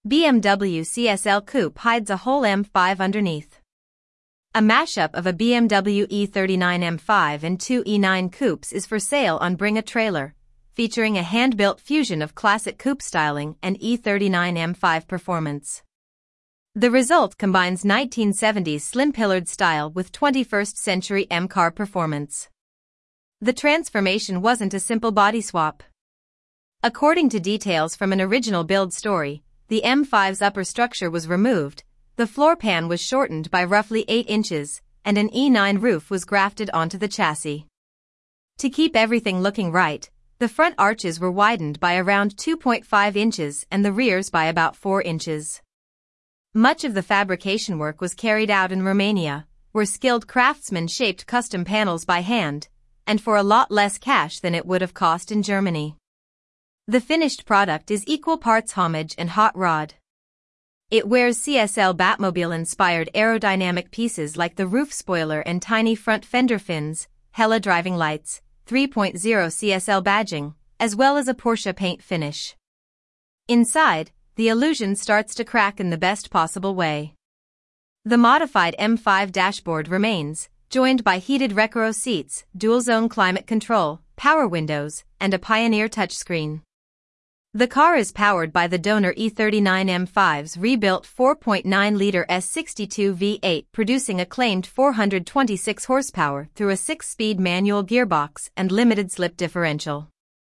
BMW CSL Coupe hides a whole M5 underneath. A mashup of a BMW E39 M5 and two E9 coupes is for sale on Bring a Trailer, featuring a hand-built fusion of classic coupe styling and E39 M5 performance. The result combines 1970s slim-pillared style with 21st-century M-car performance. The transformation wasn't a simple body swap. According to details from an original build story, the M5's upper structure was removed, the floor pan was shortened by roughly 8 inches, and an E9 roof was grafted onto the chassis. To keep everything looking right, the front arches were widened by around 2.5 inches and the rears by about 4 inches. Much of the fabrication work was carried out in Romania, where skilled craftsmen shaped custom panels by hand, and for a lot less cash than it would have cost in Germany. The finished product is equal parts homage and hot rod. It wears CSL Batmobile-inspired aerodynamic pieces like the roof spoiler and tiny front fender fins, Hella driving lights, 3.0 CSL badging, as well as a Porsche paint finish. Inside, the illusion starts to crack in the best possible way. The modified M5 dashboard remains, joined by heated Recaro seats, dual-zone climate control, power windows, and a Pioneer touchscreen. The car is powered by the donor E39 M5's rebuilt 4.9-liter S62 V8, producing a claimed 426 horsepower through a 6-speed manual gearbox and limited slip differential.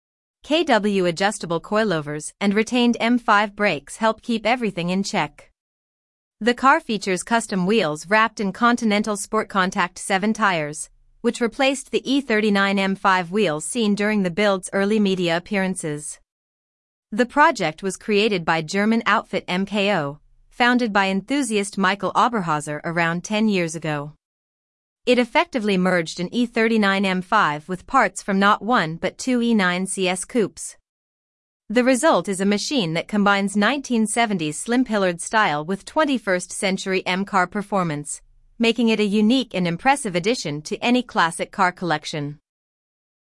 KW adjustable coilovers and retained M5 brakes help keep everything in check. The car features custom wheels wrapped in Continental Sport Contact 7 tires, which replaced the E39 M5 wheels seen during the build's early media appearances. The project was created by German outfit MKO, founded by enthusiast Michael Oberhauser around 10 years ago. It effectively merged an E39 M5 with parts from not one but two E9 CS coupes. The result is a machine that combines 1970s slim-pillared style with 21st-century M-car performance, making it a unique and impressive addition to any classic car collection.